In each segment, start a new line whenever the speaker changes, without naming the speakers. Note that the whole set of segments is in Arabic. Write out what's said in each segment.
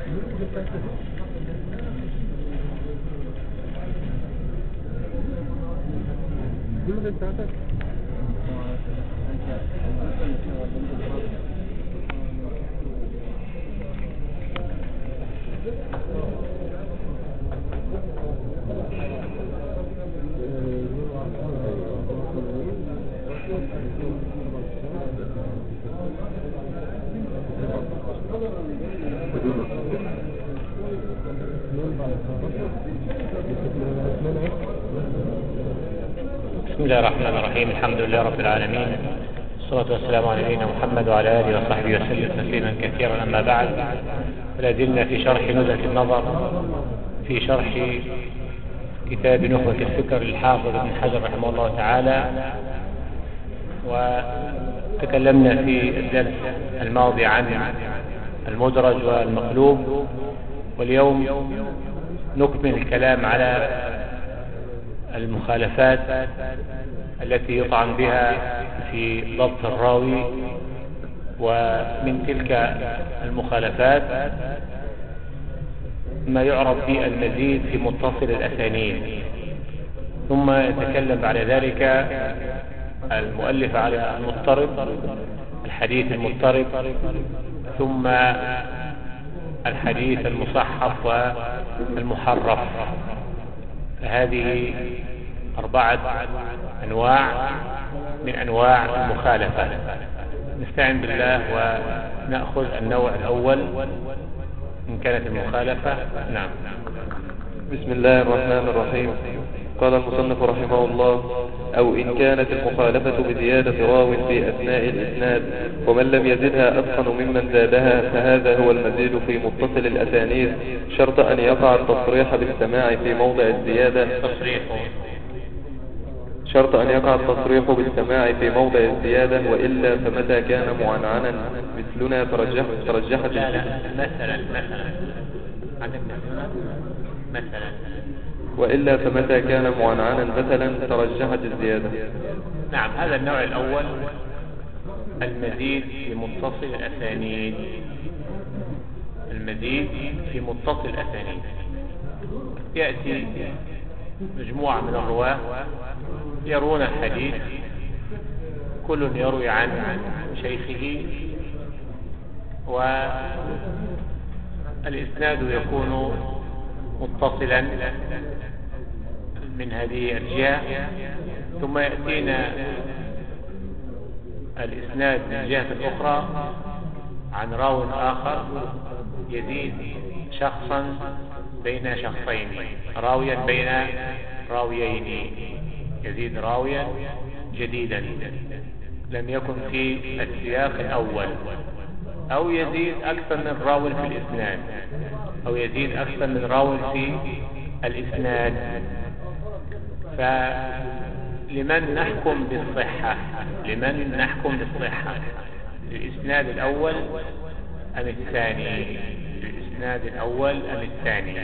بسم الله الرحمن الرحيم. الحمد لله رب العالمين، والصلاة والسلام على نبينا محمد وعلى آله وصحبه وسلم تسليما كثيرا. أما بعد، فلا زلنا في شرح نزهة النظر في شرح كتاب نخبة الفكر للحافظ ابن حجر رحمه الله تعالى. وتكلمنا في الدرس الماضي عن المدرج والمقلوب، واليوم نكمل الكلام على المخالفات التي يطعن بها في ضبط الراوي. ومن تلك المخالفات ما يعرف بالمزيد في متصل الأسانيد، ثم يتكلم بعد ذلك المؤلف على المضطرب، الحديث المضطرب، ثم الحديث المصحف والمحرف. فهذه 4 أنواع من أنواع المخالفة. نستعين بالله ونأخذ النوع الأول إن كانت المخالفة. نعم.
بسم الله الرحمن الرحيم. قال المصنف رحمه الله: أو إن كانت المخالفة بزيادة راو في أثناء الإسناد ومن لم يزدها أتقن ممن زادها، فهذا هو المزيد في متصل الأسانيد، شرط أن يقع التصريح بالسماع في موضع الزيادة. شرط أن يقع التصريح بالسماع في موضع الزيادة، وإلا فمتى كان معنعنا مثلنا ترجحت
مثلا
وإلا فمتى كان معنعنا مثلا ترجحت الزيادة.
نعم، هذا النوع الأول المزيد في متصل الأسانيد. المزيد في متصل الأسانيد يأتي مجموعة من الرواة يرون الحديث، كل يروي عن شيخه، والإسناد يكون متصلا من هذه الجهة، ثم يأتينا الإسناد من الجهة الأخرى عن راو آخر يزيد شخصا بين شخصين، راويا بين راويين، يزيد راويا جديدا لم يكن في السياق الأول، أو يزيد أكثر من راو في الإسناد، أو يزيد أكثر من راو في الإسناد. فلمن نحكم بالصحة؟ لمن نحكم بالصحة؟ الإسناد الأول أم الثاني؟ الإسناد الأول أم الثاني؟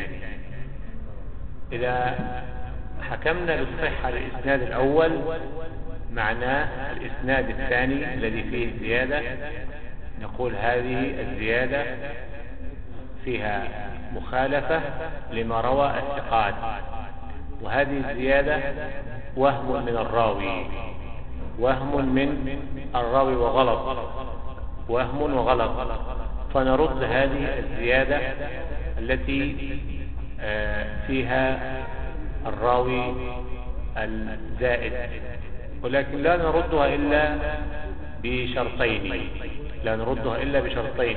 إذا حكمنا بالصحة للإسناد الأول معناه الإسناد الثاني الذي فيه الزيادة نقول هذه الزيادة فيها مخالفة لما روى الثقات، وهذه الزيادة وهم من الراوي، وهم من الراوي وغلط، وهم وغلط، فنرد هذه الزيادة التي فيها الراوي الزائد، ولكن لا نردها إلا بشرطين، لا نردها إلا بشرطين.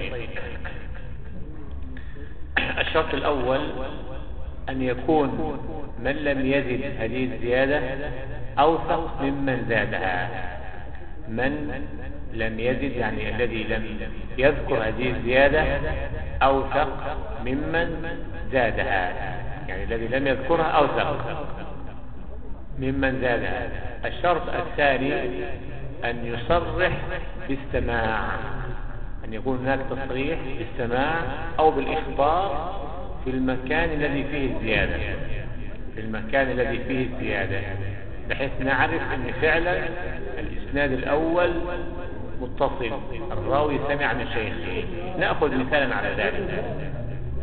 الشرط الأول أن يكون من لم يزد هذه الزيادة أوثق ممن زادها. من لم يزد يعني الذي لم يذكر هذه الزيادة أوثق ممن زادها، يعني الذي لم يذكرها أوثق ممن زادها. الشرط الثاني أن يصرح بالسماع، أن يكون هناك تصريح بالسماع أو بالإخبار في المكان الذي فيه الزيادة، في المكان الذي فيه الزيادة، بحيث نعرف أن فعلا الإسناد الأول متصل، الراوي سمع من شيخه. نأخذ مثالا على ذلك.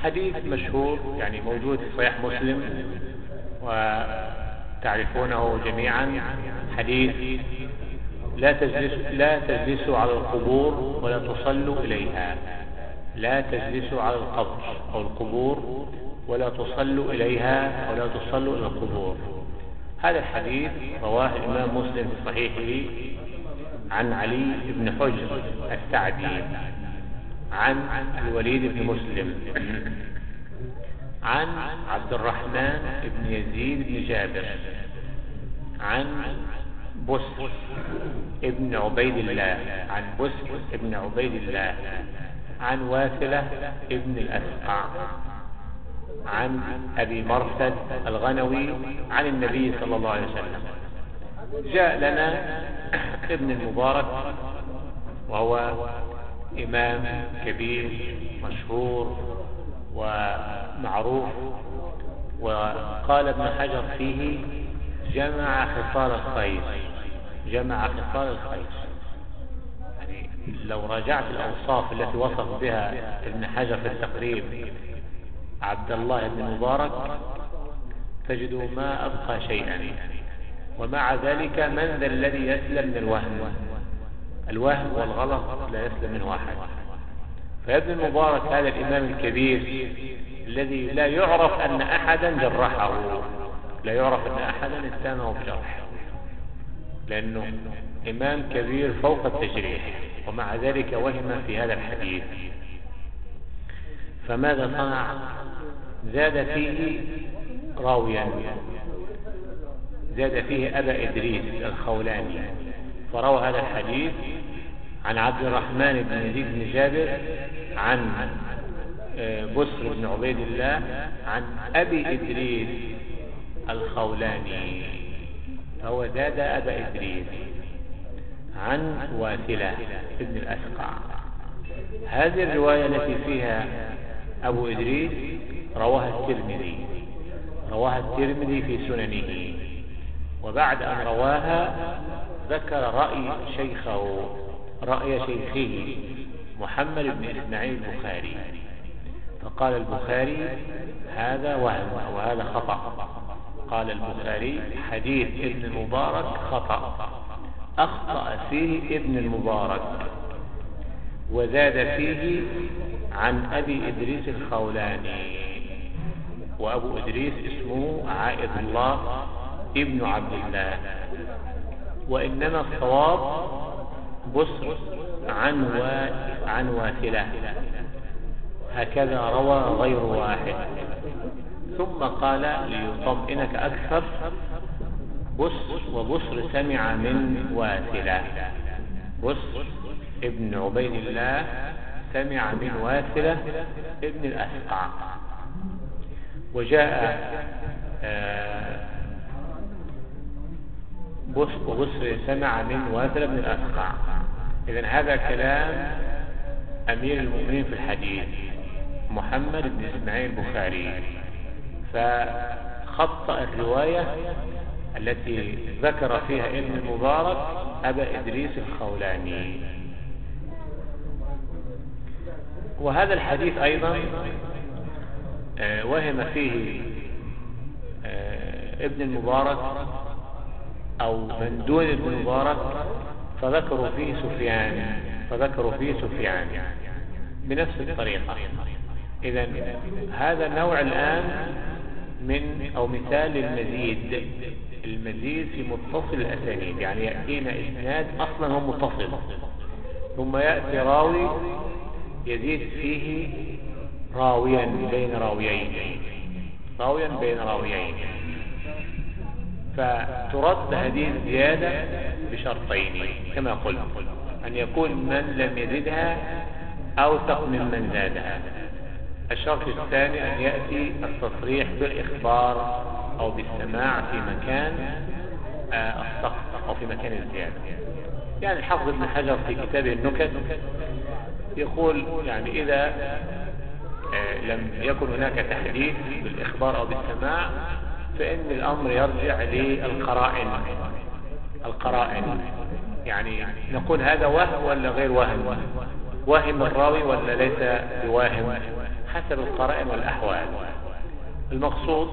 حديث مشهور يعني موجود في صحيح مسلم وتعرفونه جميعا، حديث لا تجلسوا على القبور ولا تصلوا إليها. لا تجلسوا على القبر أو القبور ولا تصلوا إليها ولا تصلوا إلى القبور. هذا الحديث رواه الإمام مسلم في صحيحه عن علي بن حجر السعدي عن الوليد بن مسلم عن عبد الرحمن بن يزيد بن جابر عن بسر ابن عبيد الله عن واثلة ابن الأسقع عن أبي مرثد الغنوي عن النبي صلى الله عليه وسلم. جاء لنا ابن المبارك وهو إمام كبير مشهور ومعروف، وقال ابن حجر فيه جمع خصال الخير. يعني لو راجعت الأوصاف التي وصف بها ابن حجر في التقريب عبد الله بن مبارك تجد ما أبقى شيئا، ومع ذلك من ذا الذي يسلم من الوهم والغلط لا يسلم منه أحد. فابن المبارك هذا الإمام الكبير الذي لا يعرف أن أحدا جرحه، لا يعرف أن أحدا اتهمه بجرح، لأنه إمام كبير فوق التجريح، ومع ذلك وهم في هذا الحديث. فماذا صنع؟ زاد فيه راويا، زاد فيه أبا إدريس الخولاني، فروى هذا الحديث عن عبد الرحمن بن يزيد بن جابر عن بسر بن عبيد الله عن أبي إدريس الخولاني، فهو زاد أبا إدريس عن واثلة ابن الأسقع. هذه الرواية التي فيها أبو إدريس رواها الترمذي في سننه، وبعد أن رواها ذكر رأي شيخه محمد بن إسماعيل البخاري، فقال البخاري هذا وهم وهذا خطأ. قال البخاري حديث ابن المبارك خطأ، أخطأ فيه ابن المبارك، وزاد فيه عن أبي إدريس الخولاني، وأبو إدريس اسمه عائد الله ابن عبد الله، وإنما الصواب بسر عن واثلة، هكذا روى غير واحد. ثم قال ليطمئنك أكثر وبسر سمع من واثلة، بسر ابن عبيد الله سمع من واثلة ابن الأسقع. وجاء بسر سمع من واثلة ابن الأسقع. إذن هذا كلام أمير المؤمنين في الحديث محمد بن إسماعيل البخاري، فخطأ الرواية التي ذكر فيها ابن المبارك أبا إدريس الخولاني. وهذا الحديث أيضا وهم فيه ابن المبارك أو من دون ابن المبارك، فذكروا فيه سفيان بنفس الطريقة. إذن هذا النوع الآن من أو مثال المزيد في متصل الأسانيد، يعني يأتينا إسناد أصلا هو متصل، ثم يأتي راوي يزيد فيه راويا بين راويين، فترد هذه الزيادة بشرطين كما قلت، أن يكون من لم يزدها أوثق ممن زادها. الشرط الثاني أن يأتي التصريح بالإخبار أو بالسماع في مكان السقط أو في مكان الزيادة. يعني الحافظ ابن حجر في كتابه النكت يقول يعني إذا لم يكن هناك تحديث بالإخبار أو بالسماع فإن الأمر يرجع للقرائن، يعني نقول هذا وهم ولا غير وهم، وهم الراوي ولا ليس بواهم، حسب القرائن والأحوال. المقصود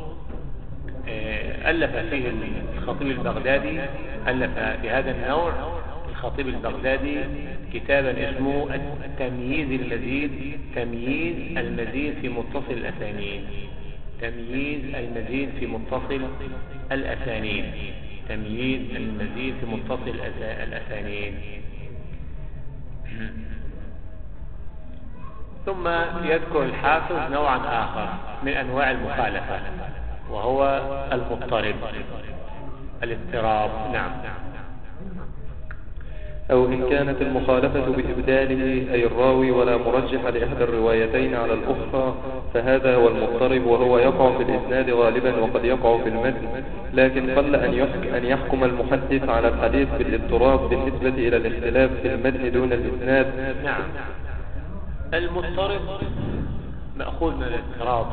ألف فيه الخطيب البغدادي، ألف في هذا النوع الخطيب البغدادي كتابا اسمه التمييز المزيد، تمييز المزيد في متصل الأسانيد، تمييز المزيد في متصل الأسانيد، تمييز المزيد في متصل الأسانيد. ثم يذكر الحافظ نوعا آخر من أنواع المخالفة وهو المضطرب، الاضطراب. نعم.
أو إن كانت المخالفة بإبداله أي الراوي ولا مرجح لإحدى الروايتين على الأخرى فهذا هو المضطرب، وهو يقع في الإسناد غالبا وقد يقع في المتن، لكن قل أن يحكم المحدث على الحديث بالاضطراب بالنسبة إلى الاختلاف في المتن دون الإسناد.
نعم. المضطرب مأخوذ من الاضطراب،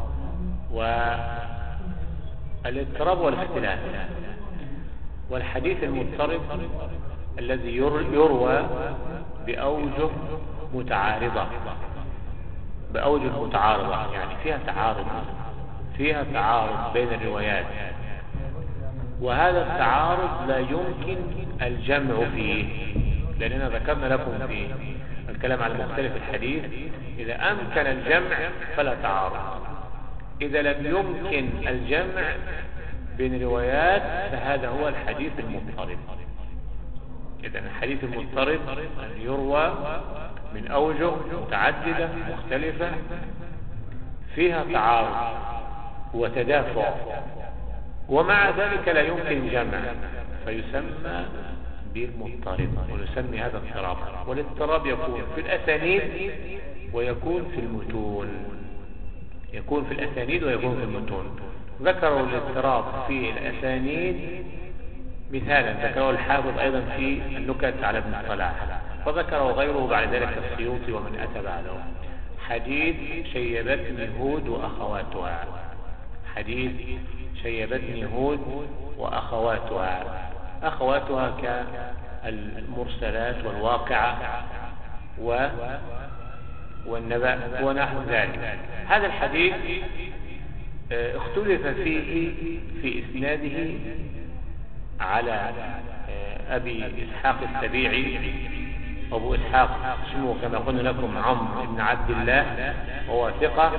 والاضطراب والاختلاف. والحديث المضطرب الذي يروى بأوجه متعارضة، بأوجه متعارضة، يعني فيها تعارض بين الروايات، وهذا التعارض لا يمكن الجمع فيه، لأننا ذكرنا لكم في الكلام على مختلف الحديث إذا أمكن الجمع فلا تعارض، إذا لم يمكن الجمع بين الروايات فهذا هو الحديث المضطرب. إذن الحديث المضطرب أن يروى من أوجه متعددة مختلفة فيها تعارض وتدافع، ومع ذلك لا يمكن جمع، فيسمى بالمضطرب ونسمي هذا اضطراب. والاضطراب يكون في الأسانيد ويكون في المتون، يكون في الأسانيد ويكون في المتون. ذكروا الاضطراب في الأسانيد مثالا، ذكروا الحافظ أيضا في النكت على ابن الصلاح، وذكروا غيره بعد ذلك السيوطي ومن أتى بعده. حديث شيبتني هود وأخواتها، حديث شيبتني هود وأخواتها، أخواتها كالمرسلات والواقعة والنبأ ونحو ذلك. هذا الحديث اختلف فيه في إسناده على أبي إسحاق السبيعي. أبو إسحاق اسمه كما قلنا لكم عمرو بن عبد الله، وهو ثقة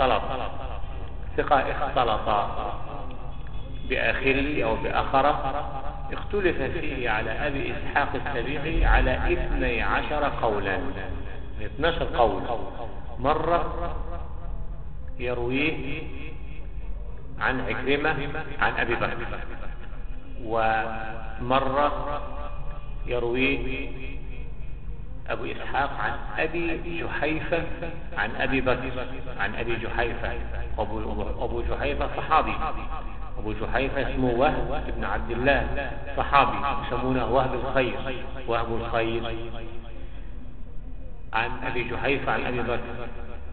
اختلط بآخره أو بآخره. اختلف فيه على أبي إسحاق السبيعي على 12 قولا، 12 قول. مرة يرويه عن عكرمة عن أبي بكر، ومرة يرويه أبو إسحاق عن أبي جحيفة عن أبي بكر عن أبي جحيفة. أبو جحيفة صحابي، أبو جحيفة اسمه وهب بن عبد الله، صحابي يسمونه وهب الخير، وهب الخير، عن أبي جحيفة عن أبي بكر.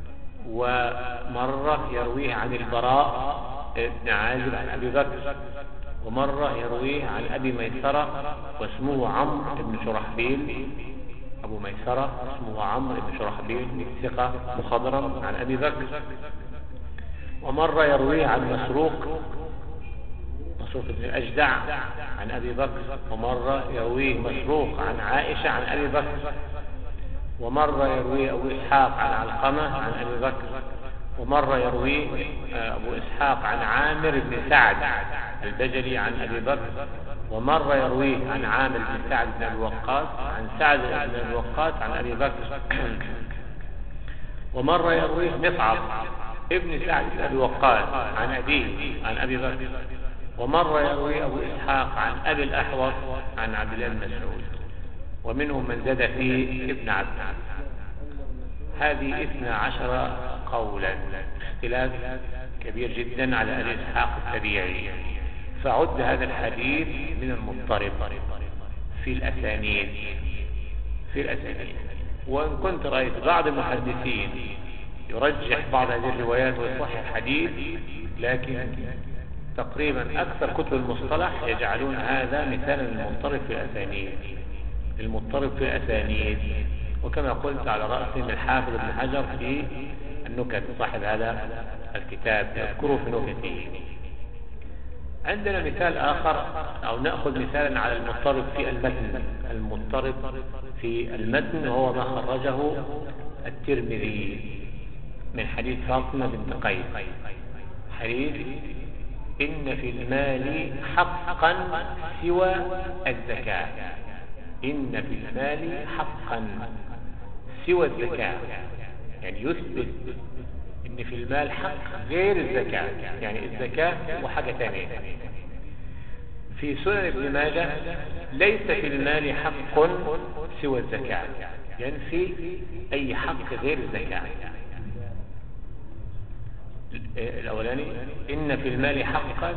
ومرة يرويه عن البراء بن عازب عن أبي بكر، ومرة يرويه عن أبي ميسرة واسمه عمرو بن شرحبيل، أبو ميسرة اسمه عمرو بن شرحبيل ثقة مخضرم عن أبي بكر. ومرة يرويه عن مسروق بن الأجدع عن أبي بكر، ومرة يرويه مسروق عن عائشة عن أبي بكر، ومرة يرويه أبو إسحاق عن علقمة عن أبي بكر، ومرة يرويه أبو إسحاق عن عامر بن سعد البجلي عن أبي بكر، ومرة يرويه عن عامر بن سعد بن أبي وقاص عن سعد بن أبي وقاص عن أبي بكر، ومرة يرويه مصعب ابن سعد بن أبي وقاص عن أبيه عن أبي بكر، ومرة يروي أبو إسحاق عن أبي الأحوص عن عبد الله بن مسعود، ومنهم من زاد فيه ابن عبد. هذه 12 قولا، اختلاف كبير جدا على أبي إسحاق السبيعي. فعد هذا الحديث من المضطرب في الأسانيد. وإن كنت رأيت بعض المحدثين يرجح بعض هذه الروايات ويصحح الحديث، لكن تقريبا أكثر كتب المصطلح يجعلون هذا مثالا للمضطرب في الأسانيد، المضطرب في الأسانيد. وكما قلت على رأسهم الحافظ ابن حجر في النكت، صاحب هذا الكتاب يذكره في نكته. عندنا مثال آخر، أو نأخذ مثالا على المضطرب في المتن. المضطرب في المتن هو ما خرجه الترمذي من حديث فاطمة بنت قيس، حديث إن في المال حقا سوى الزكاة. إن في المال حقا سوى الزكاة، يعني يثبت إن في المال حق غير الزكاة، يعني الزكاة وحاجة ثانية. في سنن ابن ماجه ليس في المال حق سوى الزكاة، ينفي أي حق غير الزكاة. الأولاني إن في المال حقا،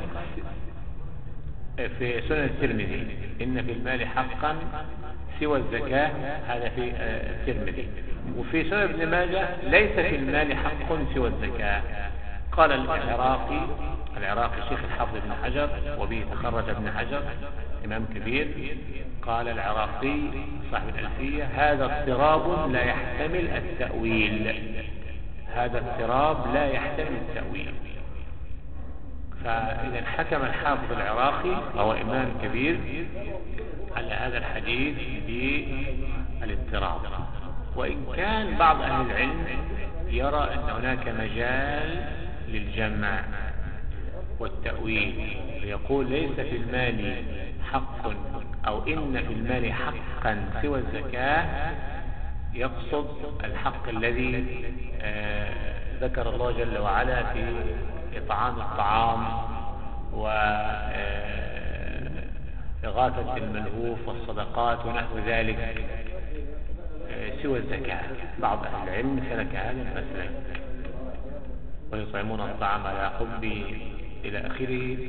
في سنن الترمذي إن في المال حقا سوى الزكاة، هذا في الترمذي. وفي سنن ابن ماجه ليس في المال حق سوى الزكاة. قال العراقي شيخ الحافظ ابن حجر، وبه تخرج ابن حجر إمام كبير، قال العراقي صاحب الألفية: هذا اضطراب لا يحتمل التأويل. هذا اضطراب لا يحتمل التأويل. فإذا حكم الحافظ العراقي وهو إمام كبير على هذا الحديث بالاضطراب، وإن كان بعض أهل العلم يرى أن هناك مجال للجمع والتأويل، ويقول ليس في المال حق أو إن في المال حقا سوى الزكاة، يقصد الحق الذي ذكر الله جل وعلا في إطعام الطعام وإغاثة الملهوف والصدقات ونحو ذلك سوى الزكاة. بعض أهل العلم سلك هذا المسلك، ويطعمون الطعام على حبه إلى آخره،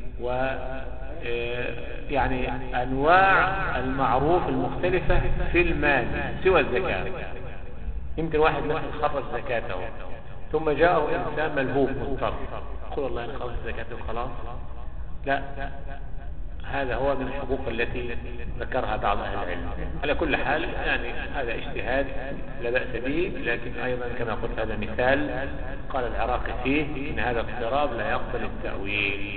يعني أنواع المعروف المختلفة في المال سوى الزكاة. يمكن واحد مثلا خرج زكاته ثم جاءه إنسان ملهوف مضطر، يقول والله أنا خلص زكاته وخلاص. لا، هذا هو من الحقوق التي ذكرها بعض أهل العلم. على كل حال يعني هذا اجتهاد لا بأس به، لكن أيضا كما قلت هذا مثال قال العراقي فيه إن هذا اضطراب لا يقبل التأويل.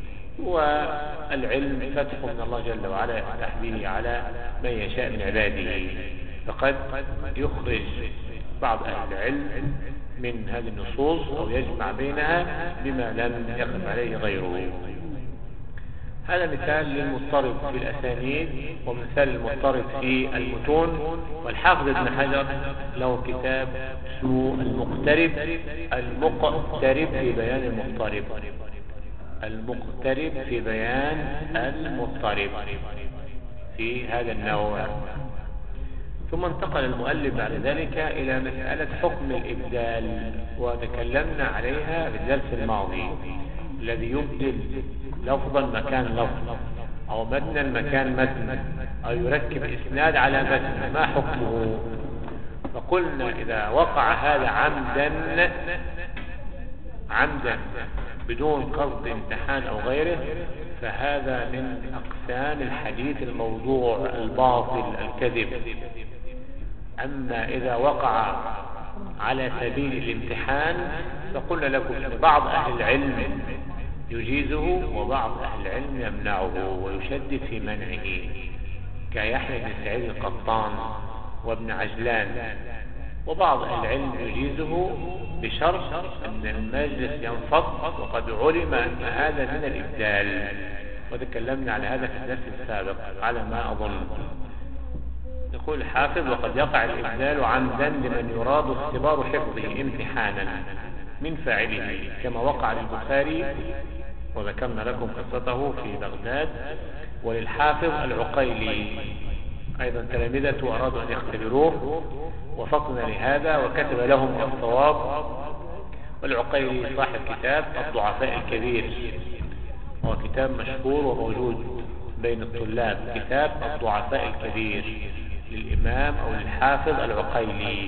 والعلم فتح من الله جل وعلا يفتح به على من يشاء من عباده، فقد يخرج بعض أهل العلم من هذه النصوص أو يجمع بينها بما لم يقف عليه غيره. هذا مثال للمضطرب في الأسانيد، ومثال للمضطرب في المتون. والحافظ ابن حجر له كتاب اسمه المقترب في بيان المضطرب. المقترب في بيان المضطرب في هذا النوع. ثم انتقل المؤلف بعد ذلك إلى مسألة حكم الإبدال، وتكلمنا عليها في الدرس الماضي. الذي يبدل لفظا مكان لفظ، أو متنا مكان متن، أو يركب إسناد على متن، ما حكمه؟ فقلنا إذا وقع هذا عمدا بدون قصد امتحان أو غيره، فهذا من أقسام الحديث الموضوع الباطل الكذب. أما إذا وقع على سبيل الامتحان فقلنا لكم أن بعض أهل العلم يجيزه وبعض أهل العلم يمنعه ويشدد في منعه، كيحيى بن سعيد القطان وابن عجلان. وبعض أهل العلم يجيزه بشرط أن المجلس ينفض وقد علم أن هذا من الإبدال، وتكلمنا على هذا في الدرس السابق على ما أظن. يقول الحافظ: وقد يقع الإبدال عمدا لمن يراد اختبار حفظه امتحانا من فاعله، كما وقع للبخاري وذكرنا لكم قصته في بغداد، وللحافظ العقيلي أيضا تلامذته أرادوا أن يختبروه وفقنا لهذا وكتب لهم الصواب. والعقيلي صاحب كتاب الضعفاء الكبير، هو كتاب مشهور وموجود بين الطلاب، كتاب الضعفاء الكبير للإمام أو للحافظ العقيلي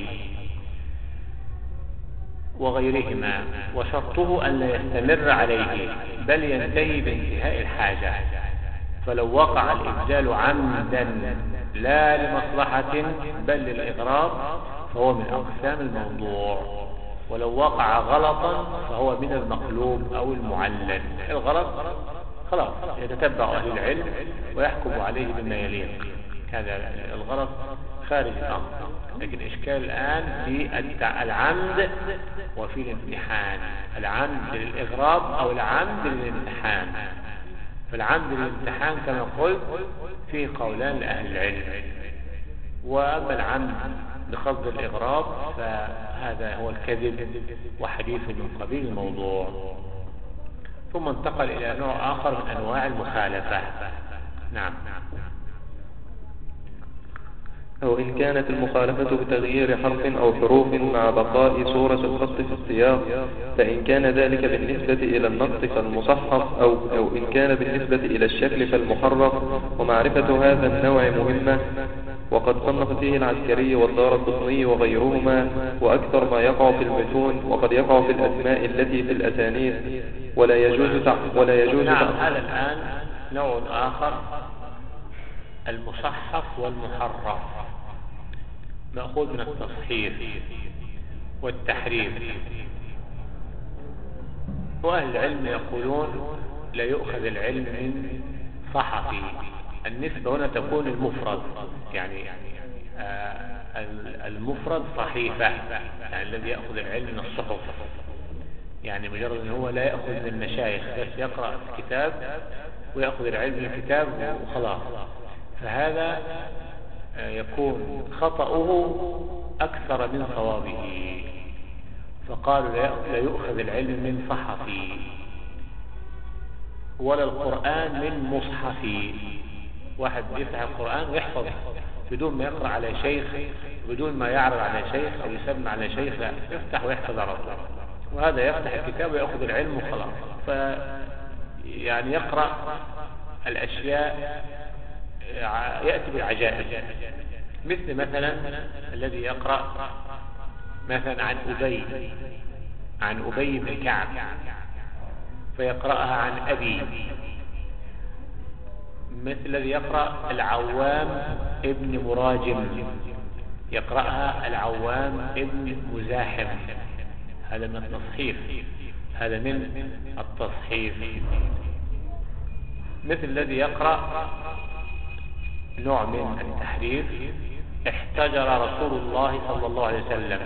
وغيرهما. وشرطه أن لا يستمر عليه بل ينتهي بانتهاء الحاجة. فلو وقع الإبدال عمدا لا لمصلحة بل للإغراض فهو من أقسام الموضوع. ولو وقع غلطا فهو من المقلوب أو المعلل. الغلط خلاص يتتبع أهل العلم ويحكم عليه بما يليق، هذا الغلط خارج الأمر. لكن إشكال الآن في العمد وفي الامتحان، العمد للإغراب أو العمد للامتحان. فالعمد للامتحان كما قلت فيه قولان لأهل العلم، وأما العمد بقصد الإغراب فهذا هو الكذب وحديث من قبيل الموضوع. ثم انتقل إلى نوع آخر من أنواع المخالفة. نعم.
أو إن كانت المخالفة بتغيير حرف أو حروف مع بقاء صورة الخط في السياق، فإن كان ذلك بالنسبة إلى النص فالمصحف، أو إن كان بالنسبة إلى الشكل فالمحرف. ومعرفة هذا النوع مهمة، وقد صنف فيه العسكري والدارقطني وغيرهما. وأكثر ما يقع في المتون، وقد يقع في الأسماء التي في الأسانيد، ولا يجوز
نعم. هذا الآن نوع آخر، المصحف والمحرف، مأخوذ من التصحيف والتحريف. وأهل العلم يقولون لا يؤخذ العلم من صحفي. النسبة هنا تكون المفرد، يعني المفرد صحيفة، يعني الذي يأخذ العلم من الصحف، يعني مجرد أنه هو لا يأخذ من المشايخ بس يقرأ الكتاب ويأخذ العلم من الكتاب وخلاص، فهذا يكون خطأه أكثر من صوابه. فقالوا لا يؤخذ العلم من صحفي، ولا القرآن من مصحفي. واحد يفتح القرآن ويحفظه بدون ما يقرأ على شيخ، بدون ما يعرض على شيخ أو يسمع على شيخ، لا، يفتح ويحفظ على طول. وهذا يفتح الكتاب ويأخذ العلم وخلاص. يعني يقرأ الأشياء، يأتي بالعجائب، مثل مثلا الذي يقرأ مثلا عن أبي بن كعب فيقرأها عن أبي، مثل الذي يقرأ العوام ابن مراجم يقرأها العوام ابن مزاحم، هذا من التصحيف، هذا من التصحيف. مثل الذي يقرأ نوع من التحريف، احتجر رسول الله صلى الله عليه وسلم،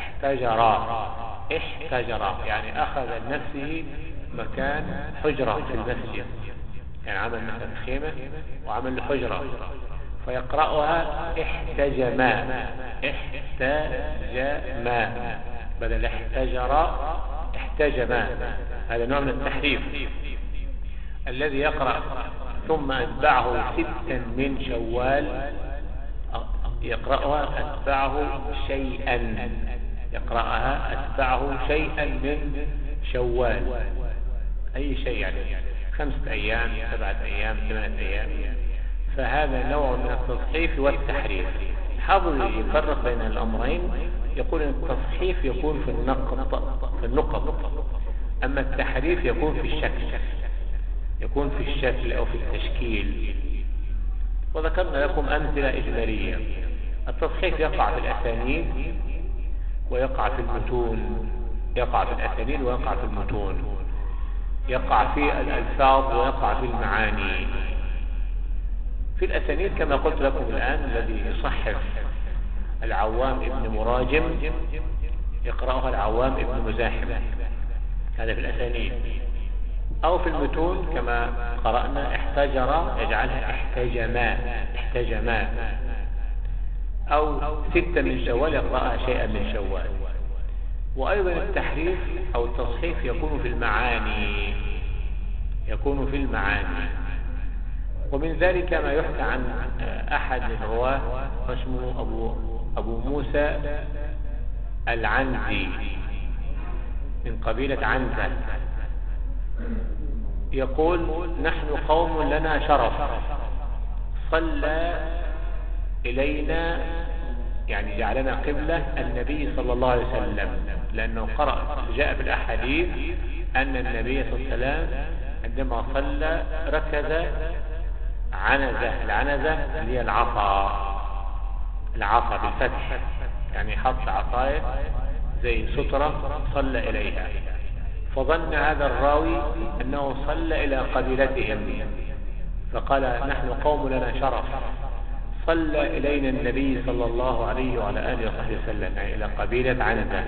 احتجر يعني أخذ لنفسه مكان حجرة في المسجد، يعني عمل مثلا خيمة وعمل له حجرة، فيقرأها احتجما بدل احتجما، هذا نوع من التحريف. الذي يقرأ ثم أتبعه 6 من شوال يقرأها أتبعه شيئا، يقرأها أتبعه شيئا من شوال، أي شيء يعني 5 أيام 7 أيام 8 أيام، فهذا نوع من التصحيف والتحريف. حاول يفرق بين الأمرين، يقول أن التصحيف يكون في النقط، أما التحريف يكون في الشكل، يكون في الشكل أو في التشكيل. وذكرنا لكم أمثلة إجمالية. التصحيف يقع في الأسانيد ويقع في المتون، يقع في الأسانيد ويقع في المتون، يقع في الألفاظ ويقع في المعاني. في الأسانيد كما قلت لكم الآن، الذي يصحف العوام ابن مراجم يقرأها العوام ابن مزاحم، هذا في الأسانيد. أو في المتون كما قرأنا احتجر يجعلها احتجما، أو 6 من شوال يقرأها شيئا من شوال. وأيضا التحريف أو التصحيف يكون في المعاني، ومن ذلك ما يحكى عن أحد الرواه اسمه أبو موسى العنزي من قبيلة عنزة، يقول: نحن قوم لنا شرف، صلى إلينا يعني جعلنا قبلة النبي صلى الله عليه وسلم، لأنه جاء في الأحاديث أن النبي صلى الله عليه وسلم عندما صلى ركز عنزة، العنزة هي العصا بالفتح، يعني حط عصاية زي سترة صلى إليها، فظن هذا الراوي أنه صلى إلى قبيلتهم، فقال نحن قوم لنا شرف، صلى إلينا النبي صلى الله عليه وعلى آله وصحبه وسلم، يعني إلى قبيلة عنزة.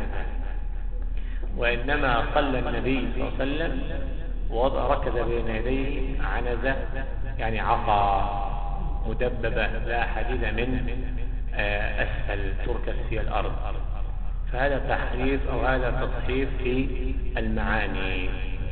وإنما صلى النبي صلى الله عليه وسلم وركز بين يديه عنزة، يعني عصا مدببة لا حديد من أسفل تركز في الأرض. فهذا تحريف أو هذا تصحيف في المعاني،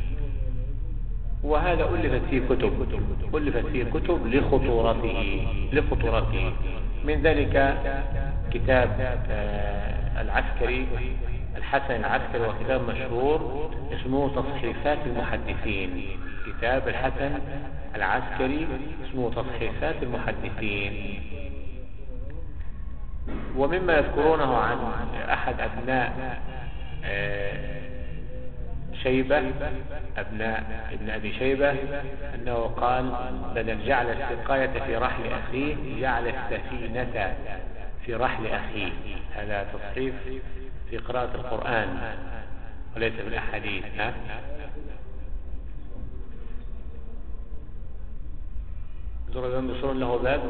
وهذا ألفت فيه كتب لخطورته. من ذلك كتاب العسكري الحسن العسكري، وكتاب مشهور اسمه تصحيفات المحدثين. كتاب الحسن العسكري اسمه تصحيفات المحدثين. ومما يذكرونه عن أحد أبناء شيبة، أبناء ابن أبي شيبة، أنه قال بدل جعل السقاية في رحل أخيه جعل السفينة في رحل أخيه. هذا تصحيف في قراءة القرآن وليس في الأحاديث. زرد بصور له باب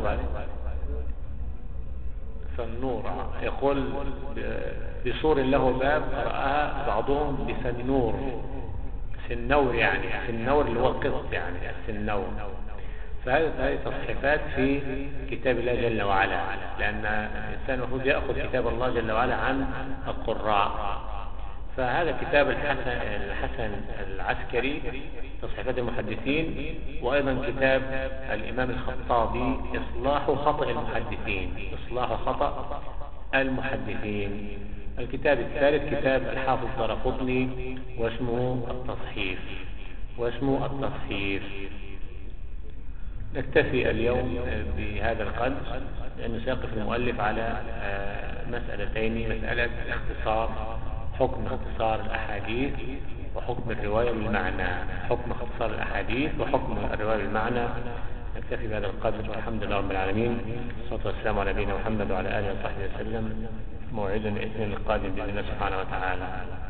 فالنور، يقول بصور له باب، قرأها بعضهم بسنور، يعني السنور اللي هو القسط، يعني السنور. فهذه تصحيفات في كتاب الله جل وعلا، لأن الإنسان المفروض يأخذ كتاب الله جل وعلا عن القراء. فهذا كتاب الحسن العسكري تصحيفات المحدثين، وأيضا كتاب الإمام الخطابي إصلاح خطأ المحدثين. الكتاب الثالث كتاب الحافظ الدارقطني واسمه التصحيف. نكتفي اليوم بهذا القدر، لأنه سيقف المؤلف على مسألتين: مسألة حكم اختصار الأحاديث وحكم الرواية بالمعنى. نكتفي بهذا القدر، والحمد لله رب العالمين، والصلاة والسلام على نبينا محمد وعلى آله وصحبه وسلم. موعدنا الاثنين القادم بإذن الله سبحانه وتعالى.